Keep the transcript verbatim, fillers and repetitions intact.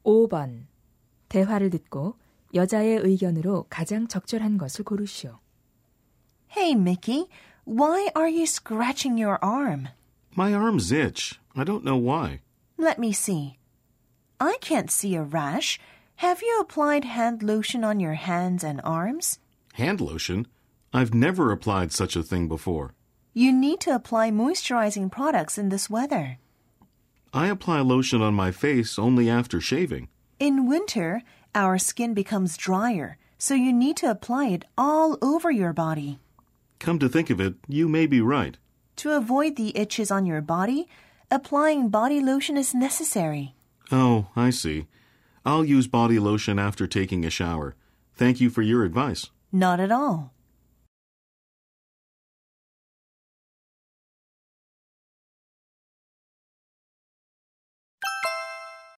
오 번. 대화를 듣고 여자의 의견으로 가장 적절한 것을 고르시오. Hey, Mickey, why are you scratching your arm? My arms itch. I don't know why. Let me see. I can't see a rash. Have you applied hand lotion on your hands and arms? Hand lotion? I've never applied such a thing before. You need to apply moisturizing products in this weather. I apply lotion on my face only after shaving. In winter, our skin becomes drier, so you need to apply it all over your body. Come to think of it, you may be right. To avoid the itches on your body, applying body lotion is necessary. Oh, I see. I'll use body lotion after taking a shower. Thank you for your advice. Not at all.